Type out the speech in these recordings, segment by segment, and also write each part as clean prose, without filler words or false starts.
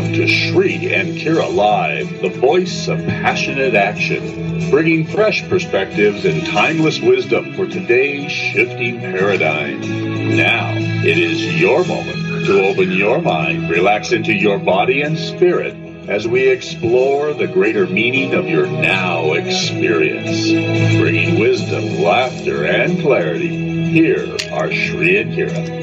Welcome to Shri and Kira Live, the voice of passionate action, bringing fresh perspectives and timeless wisdom for today's shifting paradigm. Now, it is your moment to open your mind, relax into your body and spirit as we explore the greater meaning of your now experience. Bringing wisdom, laughter, and clarity, here are Shri and Kira.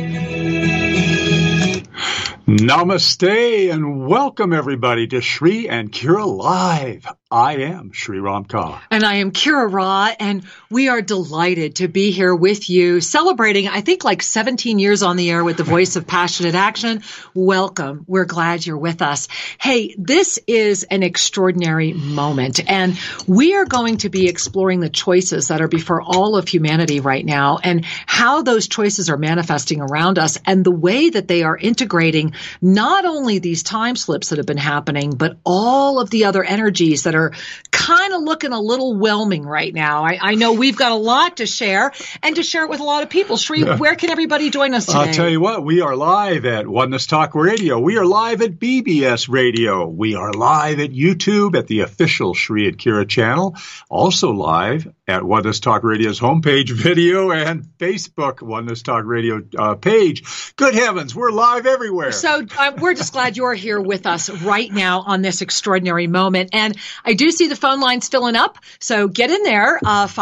Namaste and welcome everybody to Shri and Kira Live. I am Shri Ram Kaur. And I am Kira Ra, and we are delighted to be here with you, celebrating, I think, like 17 years on the air with the voice of passionate action. Welcome. We're glad you're with us. Hey, this is an extraordinary moment, and we are going to be exploring the choices that are before all of humanity right now and how those choices are manifesting around us and the way that they are integrating not only these time slips that have been happening, but all of the other energies that are kind of looking a little whelming right now. I know we've got a lot to share and to share it with a lot of people. Shri, where can everybody join us today? I'll tell you what, we are live at Oneness Talk Radio. We are live at BBS Radio. We are live at YouTube at the official Shri and Kira channel. Also live at Oneness Talk Radio's homepage video and Facebook Oneness Talk Radio page. Good heavens, we're live everywhere. So we're just glad you're here with us right now on this extraordinary moment. And I do see the phone lines filling up. So get in there,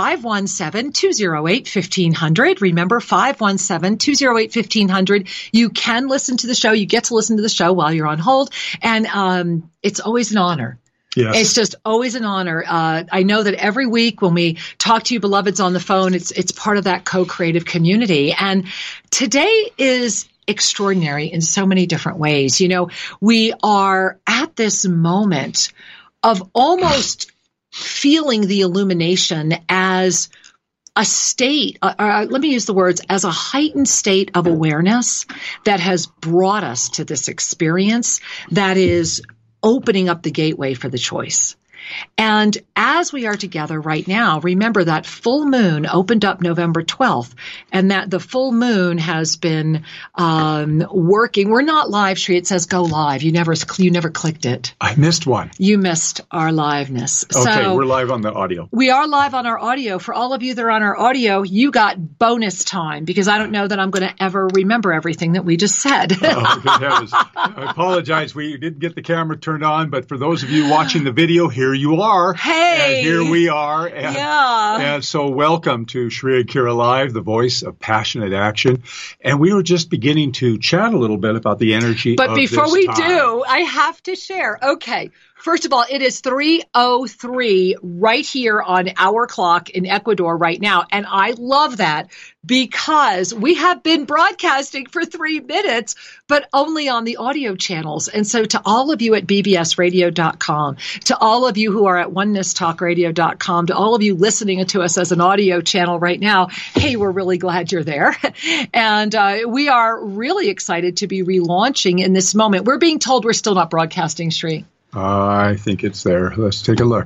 517-208-1500. Remember, 517-208-1500. You can listen to the show. You get to listen to the show while you're on hold. And it's always an honor. Yes. It's just always an honor. I know that every week when we talk to you beloveds on the phone, it's part of that co-creative community. And today is extraordinary in so many different ways. You know, we are at this moment of almost feeling the illumination as a state, let me use the words, as a heightened state of awareness that has brought us to this experience that is opening up the gateway for the choice. And as we are together right now, remember that full moon opened up November 12th, and that the full moon has been working. We're not live, Shri. It says go live. You never clicked it. I missed one. You missed our liveness. Okay, so we're live on the audio. We are live on our audio. For all of you that are on our audio, you got bonus time because I don't know that I'm going to ever remember everything that we just said. Oh, good heavens. I apologize. We didn't get the camera turned on, but for those of you watching the video, here you are. Hey. And here we are. And, yeah. And so welcome to Shri and Kira Live, the voice of passionate action. And we were just beginning to chat a little bit about the energy But of before this we time. do, I have to share. Okay. First of all, it is 3:03 right here on our clock in Ecuador right now. And I love that because we have been broadcasting for 3 minutes, but only on the audio channels. And so to all of you at bbsradio.com, to all of you who are at onenesstalkradio.com, to all of you listening to us as an audio channel right now, hey, we're really glad you're there. And we are really excited to be relaunching in this moment. We're being told we're still not broadcasting, Shri. I think it's there. Let's take a look.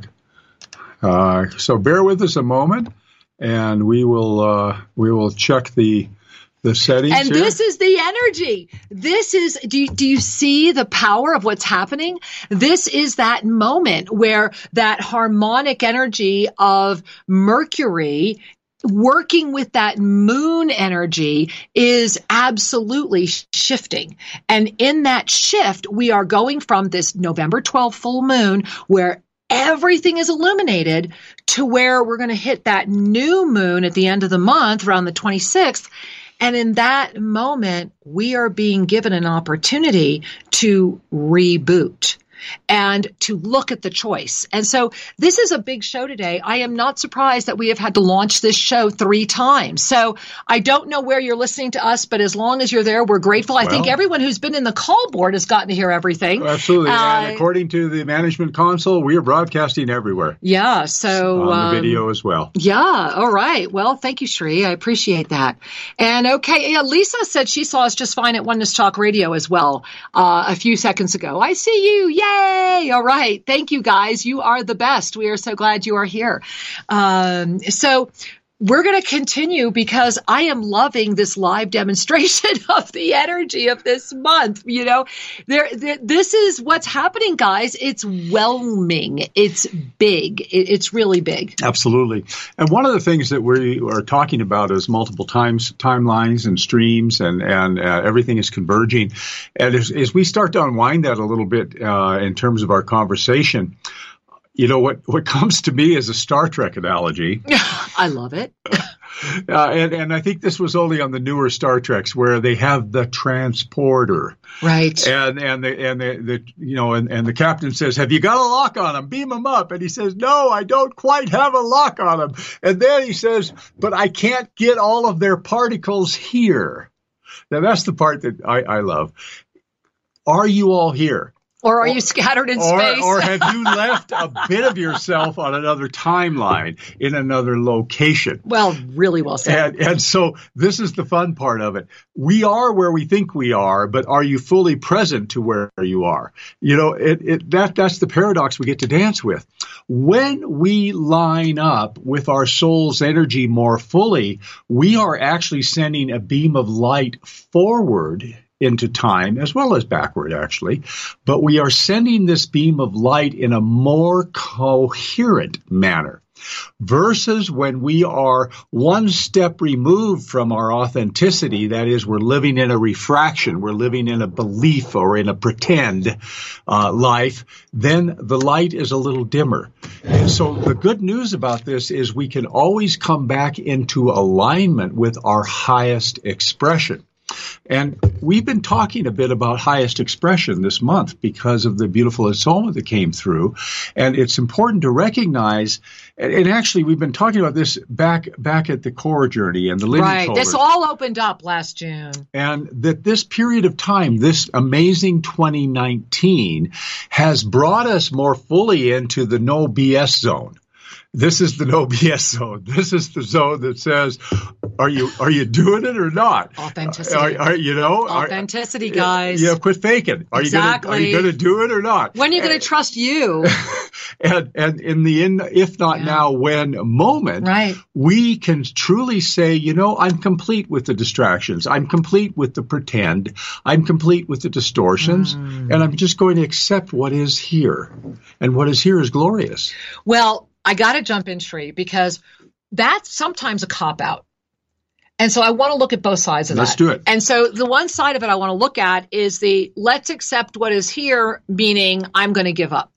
So bear with us a moment, and we will check the settings. And here. this is the energy. This is, do you see the power of what's happening? This is that moment where that harmonic energy of Mercury working with that moon energy is absolutely shifting. And in that shift, we are going from this November 12th full moon where everything is illuminated to where we're going to hit that new moon at the end of the month around the 26th. And in that moment, we are being given an opportunity to reboot and to look at the choice. And so this is a big show today. I am not surprised that we have had to launch this show 3 times. So I don't know where you're listening to us, but as long as you're there, we're grateful. I think everyone who's been in the call board has gotten to hear everything. Absolutely. And according to the management console, we are broadcasting everywhere. Yeah. So on the video as well. Yeah. All right. Well, thank you, Shri. I appreciate that. And okay. Yeah, Lisa said she saw us just fine at Oneness Talk Radio as well a few seconds ago. I see you. Yay. All right. Thank you, guys. You are the best. We are so glad you are here. So we're going to continue because I am loving this live demonstration of the energy of this month. You know, this is what's happening, guys. It's whelming. It's big. It's really big. Absolutely. And one of the things that we are talking about is multiple timelines and streams, and everything is converging. And as we start to unwind that a little bit in terms of our conversation, you know, what comes to me is a Star Trek analogy. I love it. And I think this was only on the newer Star Treks where they have the transporter, right? And the captain says, "Have you got a lock on him? Beam him up." And he says, "No, I don't quite have a lock on him." And then he says, "But I can't get all of their particles here." Now that's the part that I love. Are you all here? Or are you scattered in space? Or have you left a bit of yourself on another timeline in another location? Well, really well said. And so this is the fun part of it. We are where we think we are, but are you fully present to where you are? You know, that's the paradox we get to dance with. When we line up with our soul's energy more fully, we are actually sending a beam of light forward into time, as well as backward, actually. But we are sending this beam of light in a more coherent manner. Versus when we are one step removed from our authenticity, that is, we're living in a refraction, we're living in a belief or in a pretend life, then the light is a little dimmer. And so the good news about this is we can always come back into alignment with our highest expression. And we've been talking a bit about highest expression this month because of the beautiful Asoma that came through. And it's important to recognize, and actually we've been talking about this back at the core journey and the lineage Right. holders. This all opened up last June. And that this period of time, this amazing 2019, has brought us more fully into the no BS zone. This is the no BS zone. This is the zone that says, are you doing it or not? Authenticity. Authenticity, guys. Yeah, quit faking. Are Exactly. you going to do it or not? When are you going to trust you? And in the if not now, when moment, right, we can truly say, I'm complete with the distractions. I'm complete with the pretend. I'm complete with the distortions. And I'm just going to accept what is here. And what is here is glorious. Well, I got to jump in, Sri, because that's sometimes a cop-out. And so I want to look at both sides of that. Let's do it. And so the one side of it I want to look at is the let's accept what is here, meaning I'm going to give up.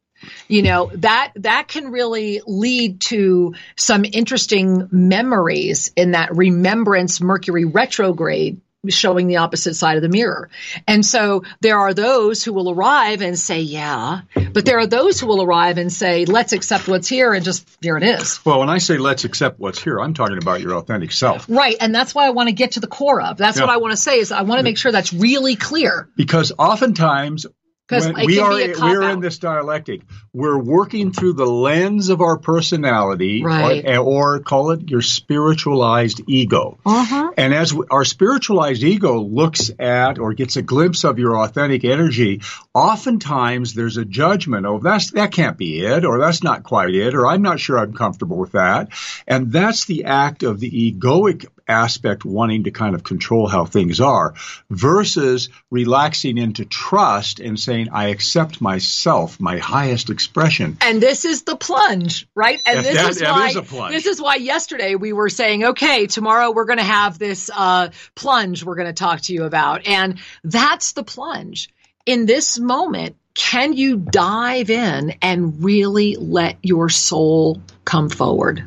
That can really lead to some interesting memories in that remembrance Mercury retrograde showing the opposite side of the mirror. And so there are those who will arrive and say, yeah, but there are those who will arrive and say, let's accept what's here and just, here it is. Well, when I say let's accept what's here, I'm talking about your authentic self. Right. And that's what I want to get to the core of. That's what I want to say is I want to make sure that's really clear. Because oftentimes we're in this dialectic. We're working through the lens of our personality, right, or call it your spiritualized ego. Uh-huh. And as our spiritualized ego looks at or gets a glimpse of your authentic energy, oftentimes there's a judgment. Oh, that can't be it, or that's not quite it, or I'm not sure I'm comfortable with that. And that's the act of the egoic aspect wanting to kind of control how things are versus relaxing into trust and saying, I accept myself, my highest expression. And this is the plunge, right? And this is a plunge. This is why yesterday we were saying, okay, tomorrow we're going to have this plunge we're going to talk to you about. And that's the plunge. In this moment, can you dive in and really let your soul come forward?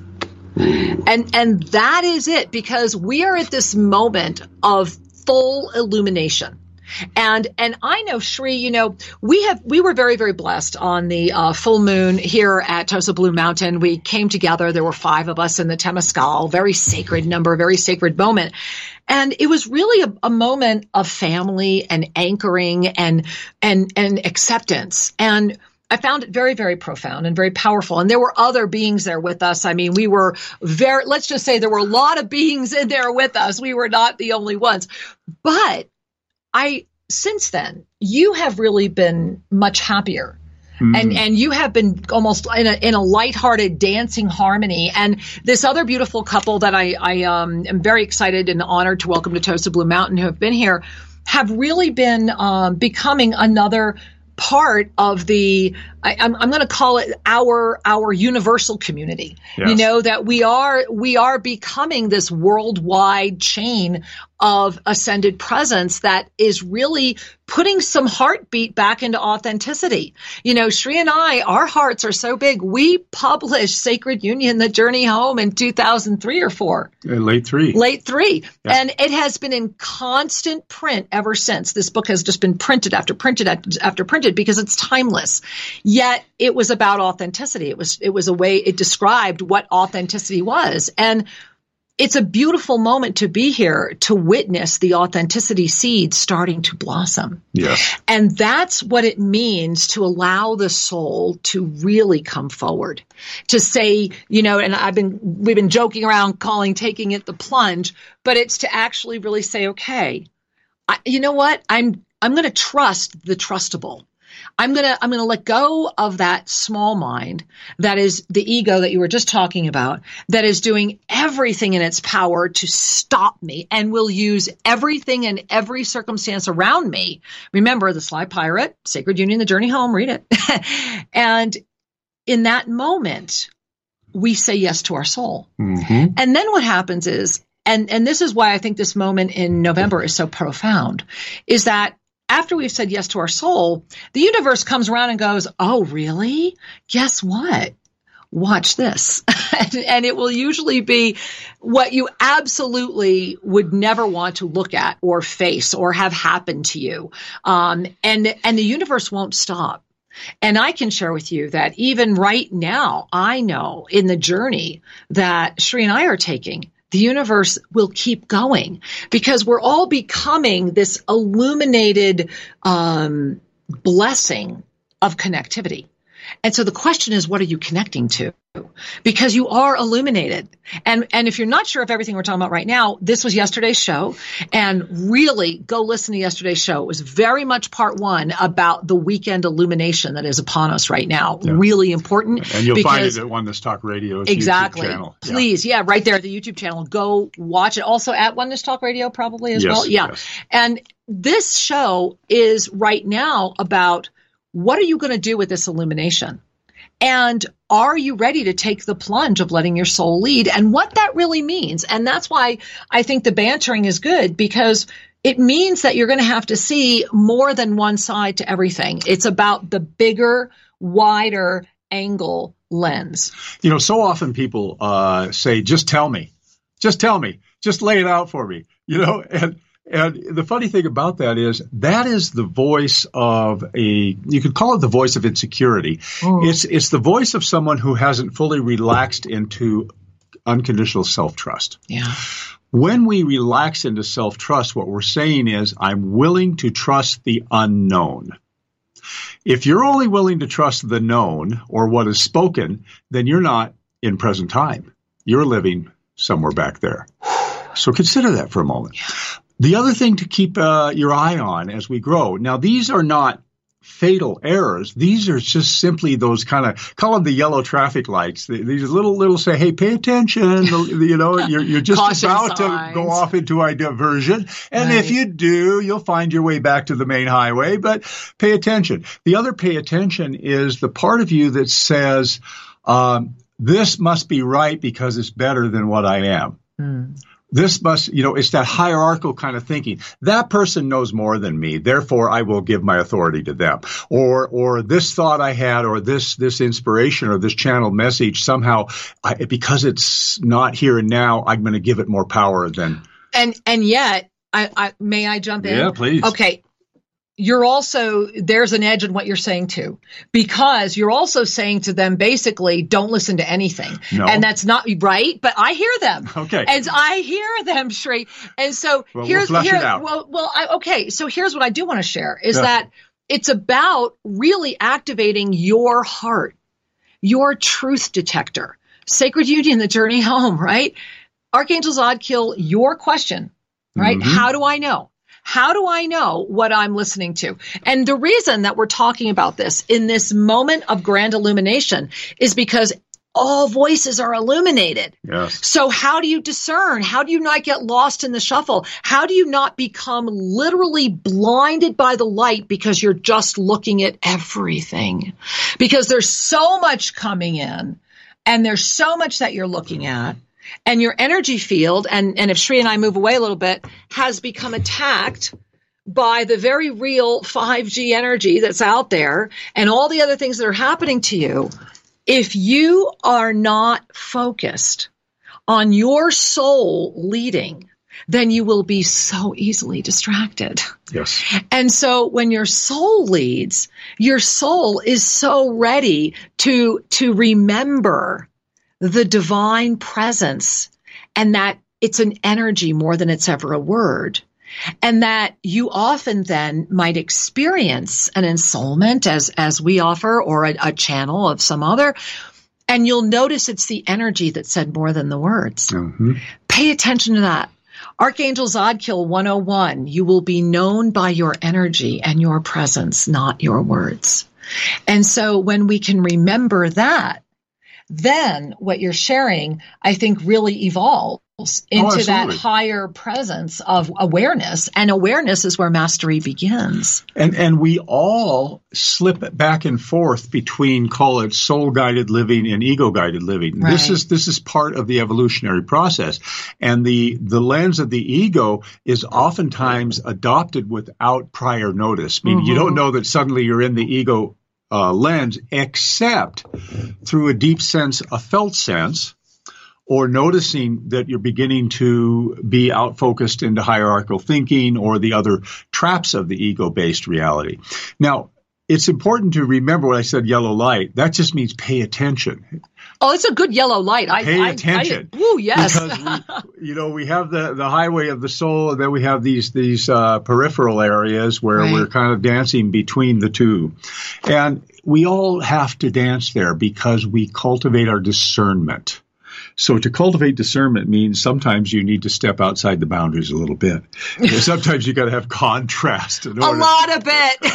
And that is it, because we are at this moment of full illumination. And I know, Sri, we were very, very blessed on the full moon here at Tosa Blue Mountain. We came together. There were 5 of us in the Temescal, very sacred number, very sacred moment. And it was really a moment of family and anchoring and acceptance. And I found it very, very profound and very powerful. And there were other beings there with us. I mean, let's just say there were a lot of beings in there with us. We were not the only ones. But since then, you have really been much happier. And you have been almost in a lighthearted dancing harmony. And this other beautiful couple that I am very excited and honored to welcome to Toast of Blue Mountain, who have been here, have really been becoming another part of the, I'm going to call it our universal community. Yes. You know, that we are becoming this worldwide chain of ascended presence that is really putting some heartbeat back into authenticity. You know, Sri and I, our hearts are so big. We published Sacred Union, The Journey Home in 2003 or 4. Late 3. Yeah. And it has been in constant print ever since. This book has just been printed after printed after printed because it's timeless. Yet it was about authenticity. It was a way it described what authenticity was. And it's a beautiful moment to be here to witness the authenticity seeds starting to blossom. Yes. And that's what it means to allow the soul to really come forward, to say, you know, and we've been joking around taking it the plunge, but it's to actually really say, okay, you know what? I'm going to trust the trustable. I'm going to let go of that small mind that is the ego that you were just talking about, that is doing everything in its power to stop me and will use everything and every circumstance around me. Remember, The Sly Pirate, Sacred Union, The Journey Home, read it. And in that moment, we say yes to our soul. Mm-hmm. And then what happens is, and this is why I think this moment in November is so profound, is that after we've said yes to our soul, the universe comes around and goes, oh, really? Guess what? Watch this. And it will usually be what you absolutely would never want to look at or face or have happen to you. And the universe won't stop. And I can share with you that even right now, I know in the journey that Sri and I are taking, the universe will keep going because we're all becoming this illuminated blessing of connectivity. And so the question is, what are you connecting to? Because you are illuminated. And if you're not sure of everything we're talking about right now, this was yesterday's show. And really go listen to yesterday's show. It was very much part 1 about the weekend illumination that is upon us right now. Yeah. Really important. And you'll find it at Oneness Talk Radio's YouTube channel. Please, right there at the YouTube channel. Go watch it. Also at Oneness Talk Radio probably as well. Yeah. Yes. And this show is right now about what are you going to do with this illumination? And are you ready to take the plunge of letting your soul lead and what that really means? And that's why I think the bantering is good, because it means that you're going to have to see more than one side to everything. It's about the bigger, wider angle lens. You know, so often people say, just tell me, just lay it out for me, you know, and the funny thing about that is the voice of you could call it the voice of insecurity. Oh. It's the voice of someone who hasn't fully relaxed into unconditional self-trust. Yeah. When we relax into self-trust, what we're saying is, I'm willing to trust the unknown. If you're only willing to trust the known or what is spoken, then you're not in present time. You're living somewhere back there. So consider that for a moment. Yeah. The other thing to keep your eye on as we grow. Now, these are not fatal errors. These are just simply those kind of, call them the yellow traffic lights. These little say, hey, pay attention. You know, you're just about to go off into a diversion. And if you do, you'll find your way back to the main highway. But pay attention. The other pay attention is the part of you that says, this must be right because it's better than what I am. Mm. This must, you know, it's that hierarchical kind of thinking. That person knows more than me, therefore I will give my authority to them. Or this thought I had, or this inspiration, or this channeled message, somehow, because it's not here and now, I'm going to give it more power than. And yet, may I jump in? Yeah, please. Okay. There's an edge in what you're saying too, because you're also saying to them, basically, don't listen to anything. No. And that's not right. But I hear them. Okay. And I hear them, Sri. And so we'll flesh it out. Okay. So here's what I do want to share is that it's about really activating your heart, your truth detector, Sacred Union, The Journey Home, right? Archangel Zadkiel, your question, right? Mm-hmm. How do I know? How do I know what I'm listening to? And the reason that we're talking about this in this moment of grand illumination is because all voices are illuminated. Yes. So how do you discern? How do you not get lost in the shuffle? How do you not become literally blinded by the light because you're just looking at everything? Because there's so much coming in and there's so much that you're looking at. And your energy field, and if Shri and I move away a little bit, has become attacked by the very real 5G energy that's out there and all the other things that are happening to you. If you are not focused on your soul leading, then you will be so easily distracted. Yes. And so when your soul leads, your soul is so ready to remember the divine presence, and that it's an energy more than it's ever a word. And that you often then might experience an ensoulment as we offer, or a channel of some other, and you'll notice it's the energy that said more than the words. Mm-hmm. Pay attention to that. Archangel Zadkiel 101, you will be known by your energy and your presence, not your words. And so when we can remember that, then what you're sharing, I think, really evolves into that higher presence of awareness. And awareness is where mastery begins. And we all slip back and forth between, call it soul-guided living and ego-guided living. Right. This is part of the evolutionary process. And the lens of the ego is oftentimes adopted without prior notice. Meaning you don't know that suddenly you're in the ego lens, except through a deep sense, a felt sense, or noticing that you're beginning to be out-focused into hierarchical thinking or the other traps of the ego-based reality. Now, it's important to remember when I said yellow light, that just means pay attention. Oh, it's a good yellow light. Pay attention. Oh, yes. Because we have the highway of the soul, and then we have these peripheral areas where we're kind of dancing between the two. And we all have to dance there because we cultivate our discernment. So to cultivate discernment means sometimes you need to step outside the boundaries a little bit. Sometimes you got to have contrast. A lot of it.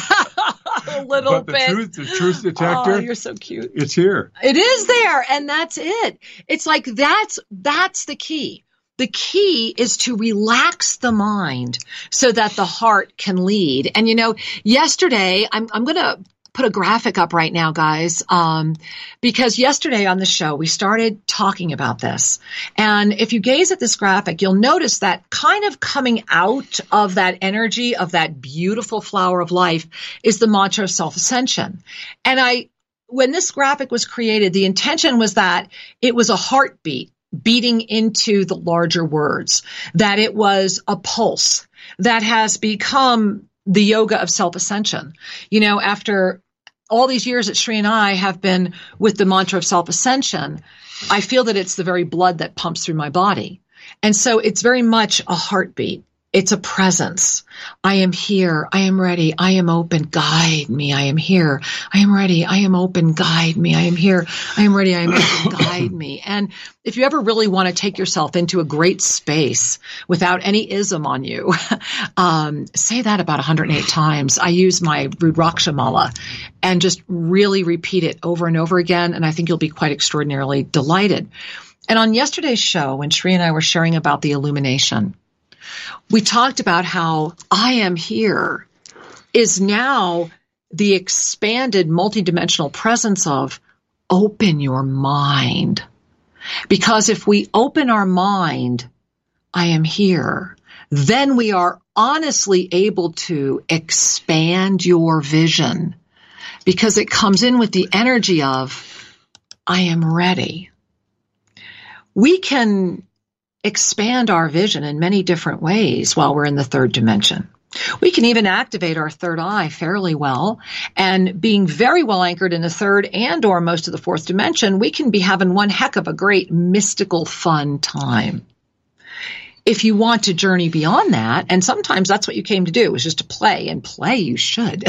A little bit. The truth detector. Oh, you're so cute. It's here. It is there, and that's it. It's like that's the key. The key is to relax the mind so that the heart can lead. And yesterday I'm going to put a graphic up right now, guys, because yesterday on the show, we started talking about this. And if you gaze at this graphic, you'll notice that kind of coming out of that energy of that beautiful flower of life is the mantra of self-ascension. And when this graphic was created, the intention was that it was a heartbeat beating into the larger words, that it was a pulse that has become the yoga of self-ascension. After all these years that Shri and I have been with the mantra of self-ascension, I feel that it's the very blood that pumps through my body. And so it's very much a heartbeat. It's a presence. I am here. I am ready. I am open. Guide me. I am here. I am ready. I am open. Guide me. I am here. I am ready. I am open. Guide me. And if you ever really want to take yourself into a great space without any ism on you, say that about 108 times. I use my Rudraksha Mala and just really repeat it over and over again. And I think you'll be quite extraordinarily delighted. And on yesterday's show, when Shri and I were sharing about the illumination, we talked about how I am here is now the expanded multidimensional presence of open your mind. Because if we open our mind, I am here, then we are honestly able to expand your vision, because it comes in with the energy of I am ready. We can expand our vision in many different ways while we're in the third dimension. We can even activate our third eye fairly well, and being very well anchored in the third and or most of the fourth dimension, we can be having one heck of a great mystical fun time. If you want to journey beyond that, and sometimes that's what you came to do, is just to play, and play you should.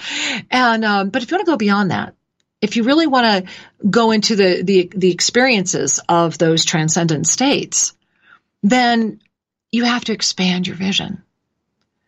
But if you want to go beyond that, if you really want to go into the experiences of those transcendent states, then you have to expand your vision.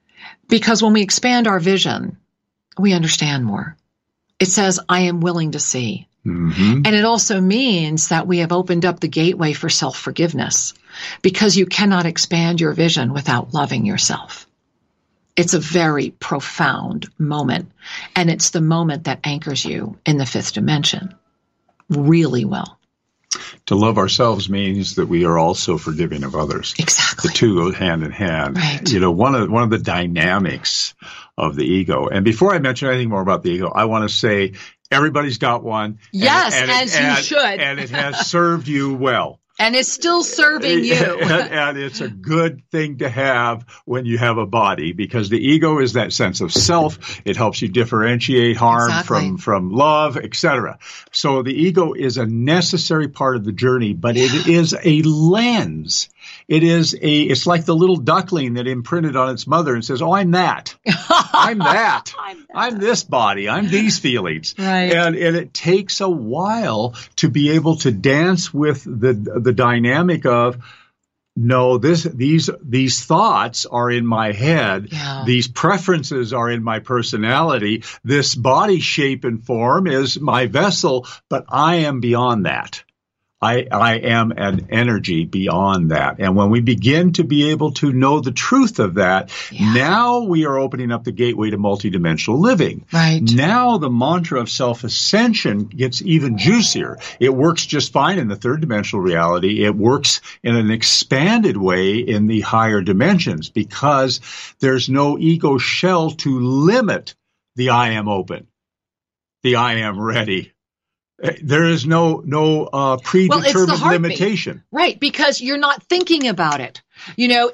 Because when we expand our vision, we understand more. It says, I am willing to see. Mm-hmm. And it also means that we have opened up the gateway for self-forgiveness, because you cannot expand your vision without loving yourself. It's a very profound moment, and it's the moment that anchors you in the fifth dimension really well. To love ourselves means that we are also forgiving of others. Exactly. The two go hand in hand. Right. You know, one of the dynamics of the ego. And before I mention anything more about the ego, I want to say everybody's got one. Yes, as you should. And it has served you well. And it's still serving you. And it's a good thing to have when you have a body, because the ego is that sense of self. It helps you differentiate harm from love, etc. So the ego is a necessary part of the journey, but it is a lens. It's like the little duckling that imprinted on its mother and says, oh, I'm that. I'm that. I'm this body. I'm these feelings. Right. And it takes a while to be able to dance with the dynamic of, no, these thoughts are in my head. Yeah. These preferences are in my personality. This body shape and form is my vessel, but I am beyond that. I am an energy beyond that. And when we begin to be able to know the truth of that, now we are opening up the gateway to multidimensional living. Right. Now the mantra of self-ascension gets even juicier. It works just fine in the third dimensional reality. It works in an expanded way in the higher dimensions, because there's no ego shell to limit the I am open, the I am ready. There is no predetermined limitation. Right, because you're not thinking about it. You know,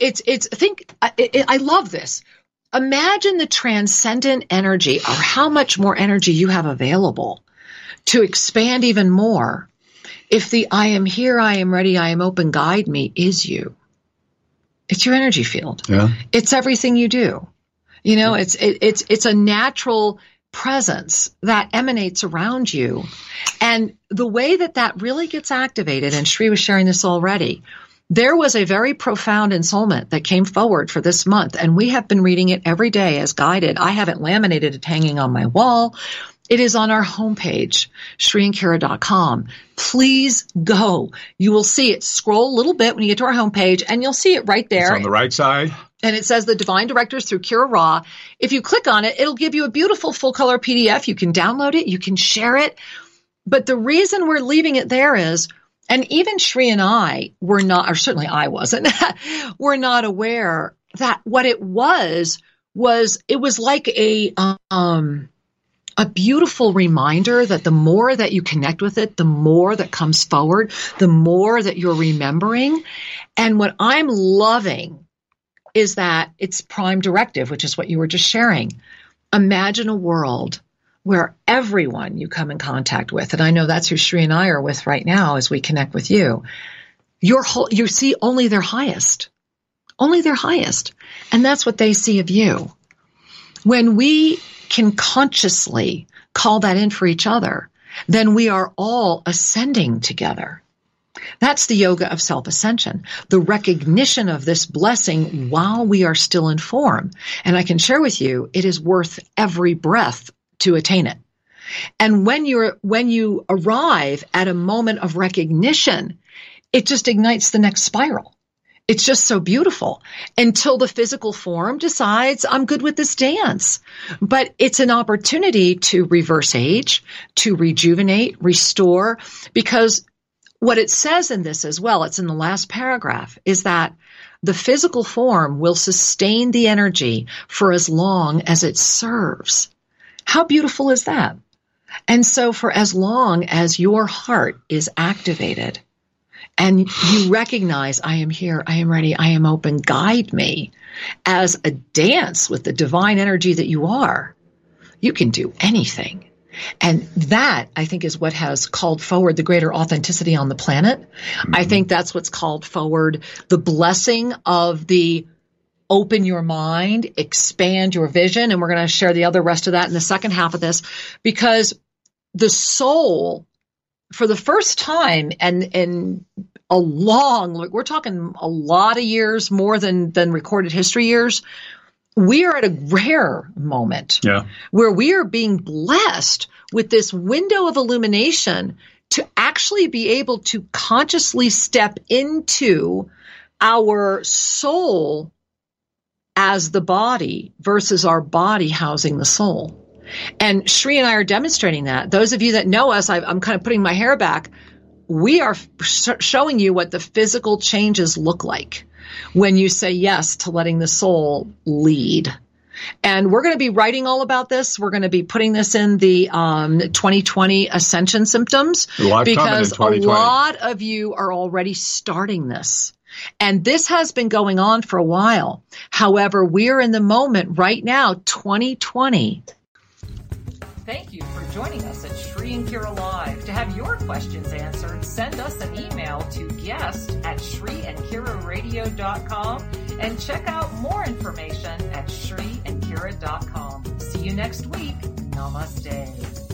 I love this. Imagine the transcendent energy, or how much more energy you have available to expand even more if the I am here, I am ready, I am open, guide me is you. It's your energy field. Yeah. It's everything you do. You know, it's a natural presence that emanates around you. And the way that really gets activated, and Shri was sharing this already, there was a very profound ensoulment that came forward for this month, and we have been reading it every day as guided. I haven't laminated it hanging on my wall. It is on our homepage, ShriandKira.com. Please go. You will see it. Scroll a little bit when you get to our homepage, and you'll see it right there. It's on the right side. And it says the Divine Directors through Kira Ra. If you click on it, it'll give you a beautiful full-color PDF. You can download it. You can share it. But the reason we're leaving it there is, and even Shri and I were not, or certainly I wasn't, were not aware that what it was it was like a beautiful reminder that the more that you connect with it, the more that comes forward, the more that you're remembering. And what I'm loving is that it's prime directive, which is what you were just sharing. Imagine a world where everyone you come in contact with, and I know that's who Shri and I are with right now as we connect with you, you see only their highest. Only their highest. And that's what they see of you. When we can consciously call that in for each other, then we are all ascending together. That's the yoga of self-ascension, the recognition of this blessing while we are still in form. And I can share with you, it is worth every breath to attain it. And when you arrive at a moment of recognition, it just ignites the next spiral. It's just so beautiful until the physical form decides, I'm good with this dance. But it's an opportunity to reverse age, to rejuvenate, restore, because what it says in this as well, it's in the last paragraph, is that the physical form will sustain the energy for as long as it serves. How beautiful is that? And so for as long as your heart is activated and you recognize, I am here, I am ready, I am open, guide me, as a dance with the divine energy that you are, you can do anything. And that, I think, is what has called forward the greater authenticity on the planet. Mm-hmm. I think that's what's called forward the blessing of the open your mind, expand your vision. And we're going to share the other rest of that in the second half of this, because the soul, for the first time, and in a long, we're talking a lot of years, more than recorded history years, we are at a rare moment where we are being blessed with this window of illumination to actually be able to consciously step into our soul as the body versus our body housing the soul. And Shri and I are demonstrating that. Those of you that know us, I'm kind of putting my hair back. We are showing you what the physical changes look like when you say yes to letting the soul lead. And we're going to be writing all about this. We're going to be putting this in the 2020 Ascension Symptoms because a lot of you are already starting this. And this has been going on for a while. However, we are in the moment right now, 2020. Thank you for joining us at Shri and Kira Live. To have your questions answered, send us an email to guest@shriandkiraradio.com and check out more information at shriandkira.com. See you next week. Namaste.